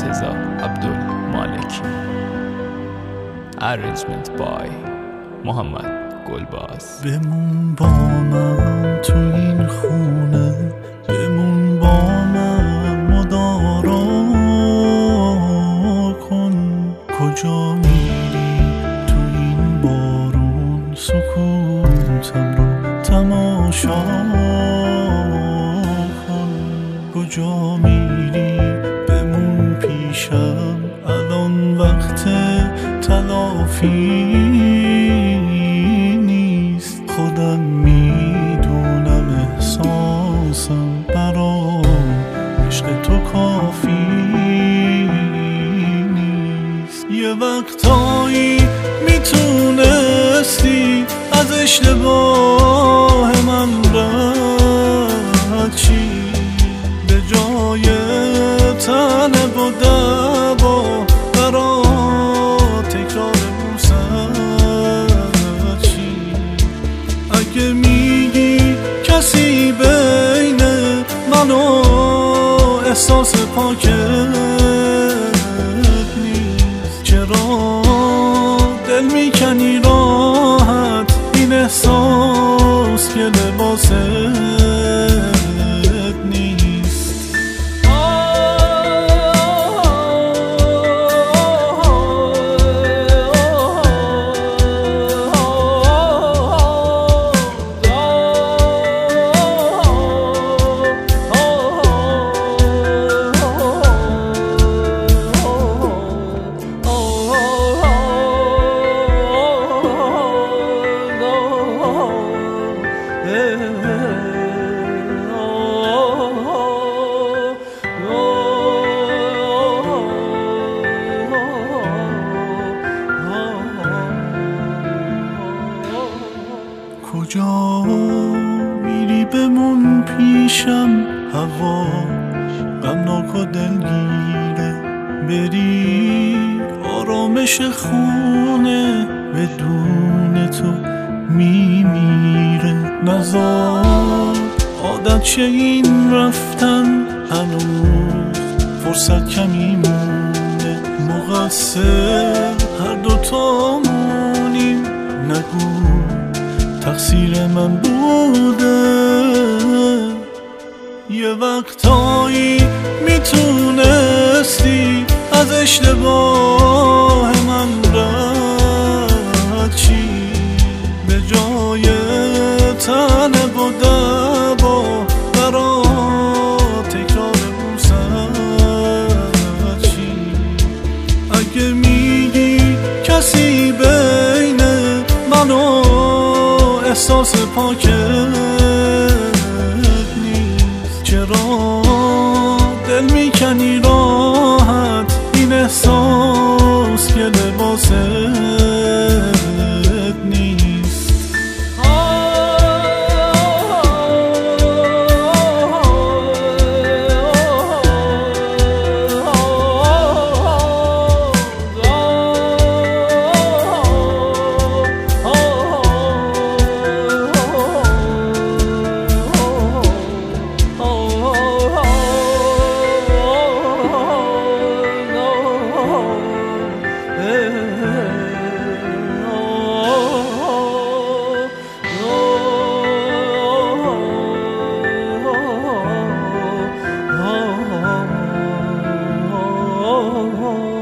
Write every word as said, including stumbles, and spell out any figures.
رضا عبدالمالکی. Arrangement by محمد گلباز. بمون با من تو این خونه، بمون با من مدارا کن. کجا میری تو این بارون؟ سکوتم رو تماشا کن. کجا میری؟ بمون پیشم، الان وقت تلافی نیست. خودم میدونم احساسم برا عشق تو کافی نیست. یه وقتایی میتونستی از اشتباه من رد چی، به جای طلب و دعوا برا تکرار موسد چی. اگه میگی کسی بین من و احساس پاکت نیست، چرا دل میکنی راحت این احساس که لباست نیست. کجا میری؟ بمون پیشم، هوا غمناک و دلگیره. بری آرامش خونه، بدون تو میمیره. نزار عادت شه این رفتن، هنوز فرصت کمی مونه. مقصر هر دوتامونیم، نگو تقصیر من بوده. یه وقتایی میتونستی از اشتباه من رد چی، به جای طلب و دعوا برا تکرار موسد چی. اگه میگی کسی بین من و احساس پاکت نیست، چرا دل میکنی راحت این احساس که لباست نیست. Oh